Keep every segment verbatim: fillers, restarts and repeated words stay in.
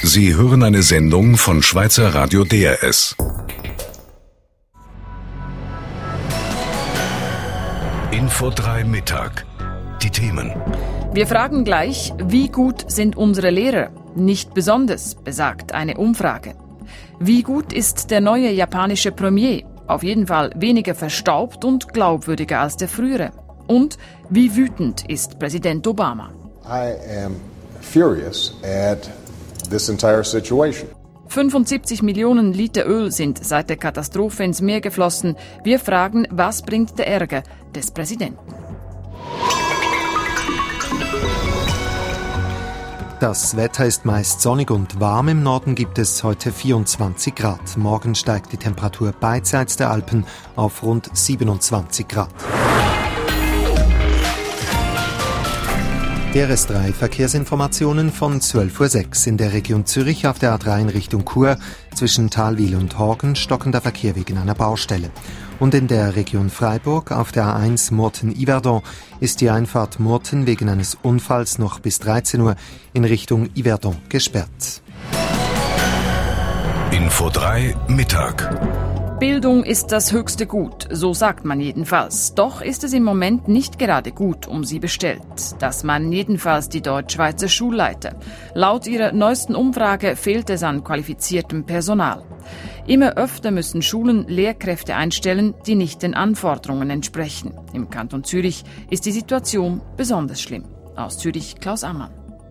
Sie hören eine Sendung von Schweizer Radio D R S. Info drei Mittag. Die Themen. Wir fragen gleich, wie gut sind unsere Lehrer? Nicht besonders, besagt eine Umfrage. Wie gut ist der neue japanische Premier? Auf jeden Fall weniger verstaubt und glaubwürdiger als der frühere. Und wie wütend ist Präsident Obama? I am furious at this entire situation. fünfundsiebzig Millionen Liter Öl sind seit der Katastrophe ins Meer geflossen. Wir fragen, was bringt der Ärger des Präsidenten? Das Wetter ist meist sonnig und warm. Im Norden gibt es heute vierundzwanzig Grad. Morgen steigt die Temperatur beidseits der Alpen auf rund siebenundzwanzig Grad. D R S drei Verkehrsinformationen von zwölf Uhr sechs. In der Region Zürich auf der A drei in Richtung Chur zwischen Thalwil und Horgen stockender Verkehr wegen einer Baustelle. Und in der Region Freiburg auf der A eins Murten-Yverdon ist die Einfahrt Murten wegen eines Unfalls noch bis dreizehn Uhr in Richtung Yverdon gesperrt. Info drei Mittag. Bildung ist das höchste Gut, so sagt man jedenfalls. Doch ist es im Moment nicht gerade gut um sie bestellt. Das meinen jedenfalls die Deutschschweizer Schulleiter. Laut ihrer neuesten Umfrage fehlt es an qualifiziertem Personal. Immer öfter müssen Schulen Lehrkräfte einstellen, die nicht den Anforderungen entsprechen. Im Kanton Zürich ist die Situation besonders schlimm. Aus Zürich Klaus Ammann.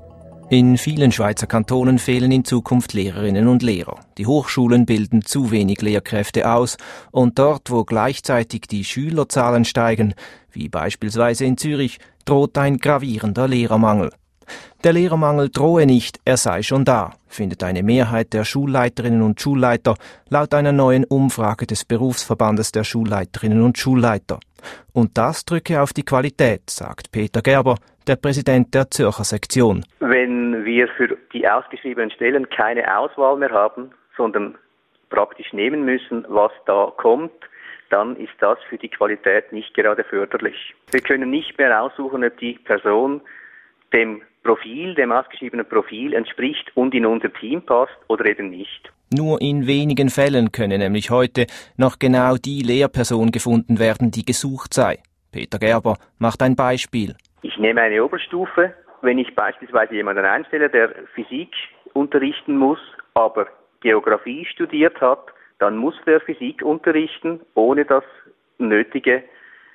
In vielen Schweizer Kantonen fehlen in Zukunft Lehrerinnen und Lehrer. Die Hochschulen bilden zu wenig Lehrkräfte aus und dort, wo gleichzeitig die Schülerzahlen steigen, wie beispielsweise in Zürich, droht ein gravierender Lehrermangel. Der Lehrermangel drohe nicht, er sei schon da, findet eine Mehrheit der Schulleiterinnen und Schulleiter laut einer neuen Umfrage des Berufsverbandes der Schulleiterinnen und Schulleiter. Und das drücke auf die Qualität, sagt Peter Gerber, der Präsident der Zürcher Sektion. Wenn wir für die ausgeschriebenen Stellen keine Auswahl mehr haben, sondern praktisch nehmen müssen, was da kommt, dann ist das für die Qualität nicht gerade förderlich. Wir können nicht mehr aussuchen, ob die Person dem Profil, dem ausgeschriebenen Profil entspricht und in unser Team passt oder eben nicht. Nur in wenigen Fällen könne nämlich heute noch genau die Lehrperson gefunden werden, die gesucht sei. Peter Gerber macht ein Beispiel. Ich nehme eine Oberstufe, wenn ich beispielsweise jemanden einstelle, der Physik unterrichten muss, aber Geografie studiert hat, dann muss der Physik unterrichten, ohne das nötige,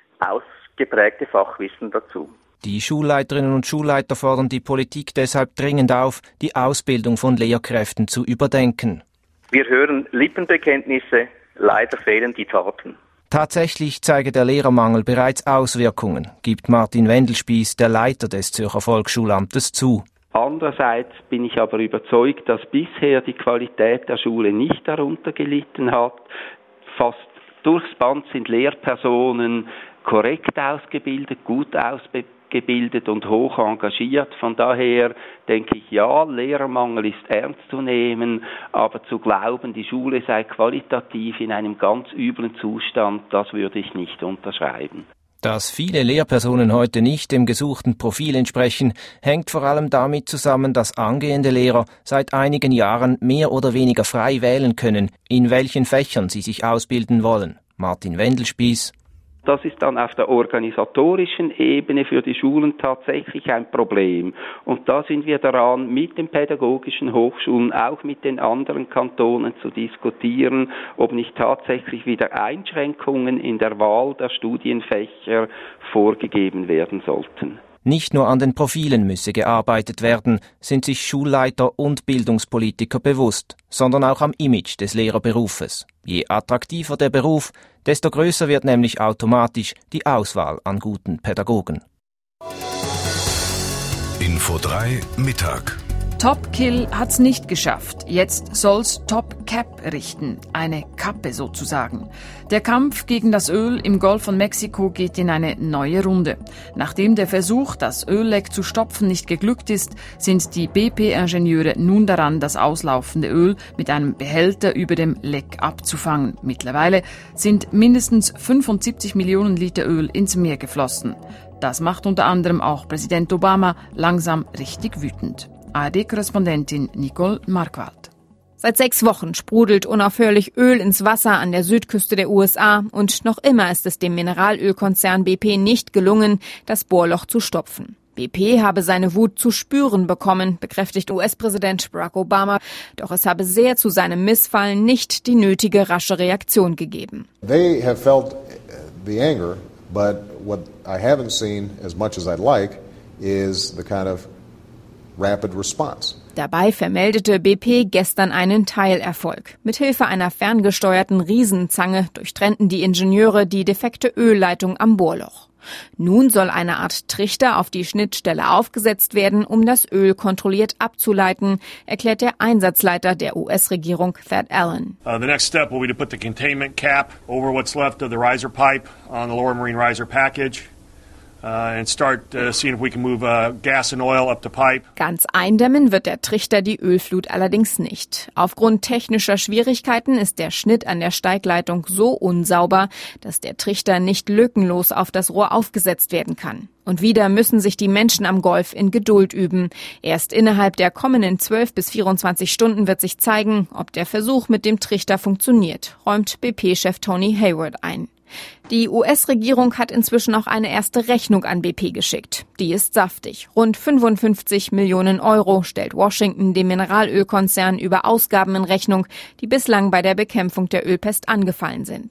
ausgeprägte Fachwissen dazu. Die Schulleiterinnen und Schulleiter fordern die Politik deshalb dringend auf, die Ausbildung von Lehrkräften zu überdenken. Wir hören Lippenbekenntnisse, leider fehlen die Taten. Tatsächlich zeige der Lehrermangel bereits Auswirkungen, gibt Martin Wendelspiess, der Leiter des Zürcher Volksschulamtes, zu. Andererseits bin ich aber überzeugt, dass bisher die Qualität der Schule nicht darunter gelitten hat. Fast durchs Band sind Lehrpersonen korrekt ausgebildet, gut ausgebildet und hoch engagiert. Von daher denke ich, ja, Lehrermangel ist ernst zu nehmen, aber zu glauben, die Schule sei qualitativ in einem ganz üblen Zustand, das würde ich nicht unterschreiben. Dass viele Lehrpersonen heute nicht dem gesuchten Profil entsprechen, hängt vor allem damit zusammen, dass angehende Lehrer seit einigen Jahren mehr oder weniger frei wählen können, in welchen Fächern sie sich ausbilden wollen. Martin Wendelspiess. Das ist dann auf der organisatorischen Ebene für die Schulen tatsächlich ein Problem. Und da sind wir daran, mit den pädagogischen Hochschulen, auch mit den anderen Kantonen zu diskutieren, ob nicht tatsächlich wieder Einschränkungen in der Wahl der Studienfächer vorgegeben werden sollten. Nicht nur an den Profilen müsse gearbeitet werden, sind sich Schulleiter und Bildungspolitiker bewusst, sondern auch am Image des Lehrerberufes. Je attraktiver der Beruf, desto größer wird nämlich automatisch die Auswahl an guten Pädagogen. Info drei Mittag. Top Kill hat's nicht geschafft. Jetzt soll's Top Cap richten. Eine Kappe sozusagen. Der Kampf gegen das Öl im Golf von Mexiko geht in eine neue Runde. Nachdem der Versuch, das Ölleck zu stopfen, nicht geglückt ist, sind die B P-Ingenieure nun daran, das auslaufende Öl mit einem Behälter über dem Leck abzufangen. Mittlerweile sind mindestens fünfundsiebzig Millionen Liter Öl ins Meer geflossen. Das macht unter anderem auch Präsident Obama langsam richtig wütend. A R D-Korrespondentin Nicole Markwald. Seit sechs Wochen sprudelt unaufhörlich Öl ins Wasser an der Südküste der U S A und noch immer ist es dem Mineralölkonzern B P nicht gelungen, das Bohrloch zu stopfen. B P habe seine Wut zu spüren bekommen, bekräftigt U S-Präsident Barack Obama. Doch es habe sehr zu seinem Missfallen nicht die nötige rasche Reaktion gegeben. They have felt the anger, but what I haven't seen as much as I'd like is the kind of rapid response. Dabei vermeldete B P gestern einen Teilerfolg. Mithilfe einer ferngesteuerten Riesenzange durchtrennten die Ingenieure die defekte Ölleitung am Bohrloch. Nun soll eine Art Trichter auf die Schnittstelle aufgesetzt werden, um das Öl kontrolliert abzuleiten, erklärt der Einsatzleiter der U S-Regierung Thad Allen. Uh, the next step will be to put the containment cap over what's left of the riser pipe on the lower marine riser package. Uh, and start uh, seeing if we can move uh, gas and oil up the pipe. Ganz eindämmen wird der Trichter die Ölflut allerdings nicht. Aufgrund technischer Schwierigkeiten ist der Schnitt an der Steigleitung so unsauber, dass der Trichter nicht lückenlos auf das Rohr aufgesetzt werden kann. Und wieder müssen sich die Menschen am Golf in Geduld üben. Erst innerhalb der kommenden zwölf bis vierundzwanzig Stunden wird sich zeigen, ob der Versuch mit dem Trichter funktioniert, räumt B P-Chef Tony Hayward ein. Die U S-Regierung hat inzwischen auch eine erste Rechnung an B P geschickt. Die ist saftig. Rund fünfundfünfzig Millionen Euro stellt Washington dem Mineralölkonzern über Ausgaben in Rechnung, die bislang bei der Bekämpfung der Ölpest angefallen sind.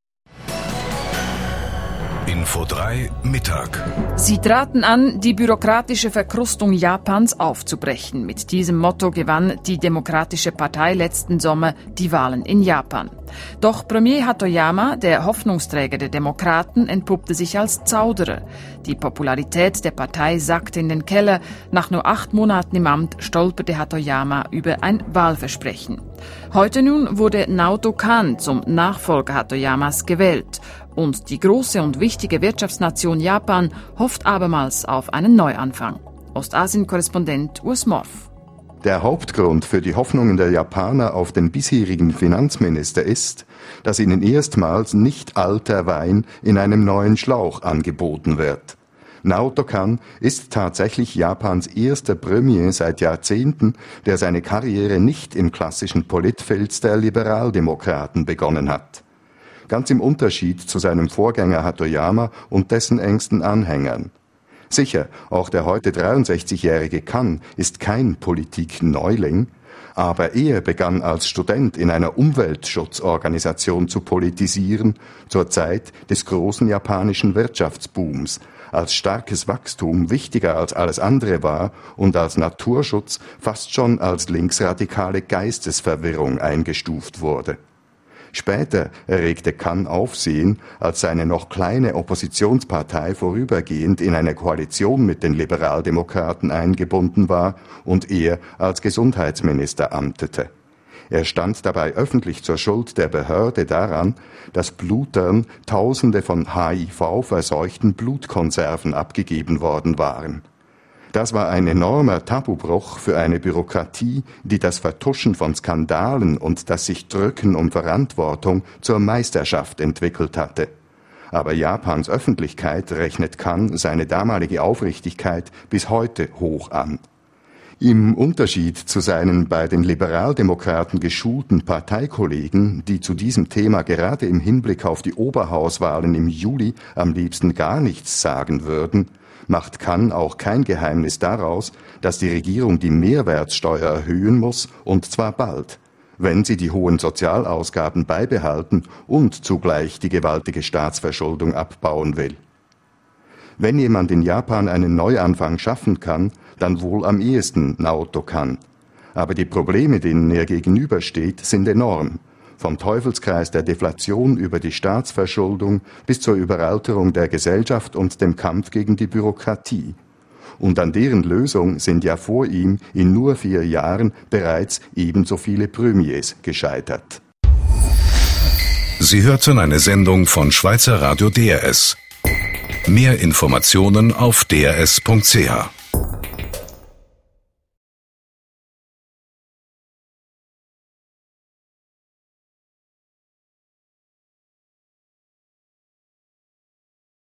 Info drei Mittag. Sie traten an, die bürokratische Verkrustung Japans aufzubrechen. Mit diesem Motto gewann die Demokratische Partei letzten Sommer die Wahlen in Japan. Doch Premier Hatoyama, der Hoffnungsträger der Demokraten, entpuppte sich als Zauderer. Die Popularität der Partei sackte in den Keller. Nach nur acht Monaten im Amt stolperte Hatoyama über ein Wahlversprechen. Heute nun wurde Naoto Kan zum Nachfolger Hatoyamas gewählt. Und die große und wichtige Wirtschaftsnation Japan hofft abermals auf einen Neuanfang. Ostasien-Korrespondent Urs Morf. Der Hauptgrund für die Hoffnungen der Japaner auf den bisherigen Finanzminister ist, dass ihnen erstmals nicht alter Wein in einem neuen Schlauch angeboten wird. Naoto Kan ist tatsächlich Japans erster Premier seit Jahrzehnten, der seine Karriere nicht im klassischen Politfilz der Liberaldemokraten begonnen hat. Ganz im Unterschied zu seinem Vorgänger Hatoyama und dessen engsten Anhängern. Sicher, auch der heute dreiundsechzigjährige Kan ist kein Politikneuling, aber er begann als Student in einer Umweltschutzorganisation zu politisieren, zur Zeit des großen japanischen Wirtschaftsbooms, als starkes Wachstum wichtiger als alles andere war und als Naturschutz fast schon als linksradikale Geistesverwirrung eingestuft wurde. Später erregte Kan Aufsehen, als seine noch kleine Oppositionspartei vorübergehend in eine Koalition mit den Liberaldemokraten eingebunden war und er als Gesundheitsminister amtete. Er stand dabei öffentlich zur Schuld der Behörde daran, dass Blutern Tausende von H I V-verseuchten Blutkonserven abgegeben worden waren. Das war ein enormer Tabubruch für eine Bürokratie, die das Vertuschen von Skandalen und das sich Drücken um Verantwortung zur Meisterschaft entwickelt hatte. Aber Japans Öffentlichkeit rechnet Kan seine damalige Aufrichtigkeit bis heute hoch an. Im Unterschied zu seinen bei den Liberaldemokraten geschulten Parteikollegen, die zu diesem Thema gerade im Hinblick auf die Oberhauswahlen im Juli am liebsten gar nichts sagen würden, macht Kan auch kein Geheimnis daraus, dass die Regierung die Mehrwertsteuer erhöhen muss, und zwar bald, wenn sie die hohen Sozialausgaben beibehalten und zugleich die gewaltige Staatsverschuldung abbauen will. Wenn jemand in Japan einen Neuanfang schaffen kann, dann wohl am ehesten Naoto Kan. Aber die Probleme, denen er gegenübersteht, sind enorm. Vom Teufelskreis der Deflation über die Staatsverschuldung bis zur Überalterung der Gesellschaft und dem Kampf gegen die Bürokratie. Und an deren Lösung sind ja vor ihm in nur vier Jahren bereits ebenso viele Premiers gescheitert. Sie hörten eine Sendung von Schweizer Radio D R S. Mehr Informationen auf d r s punkt c h.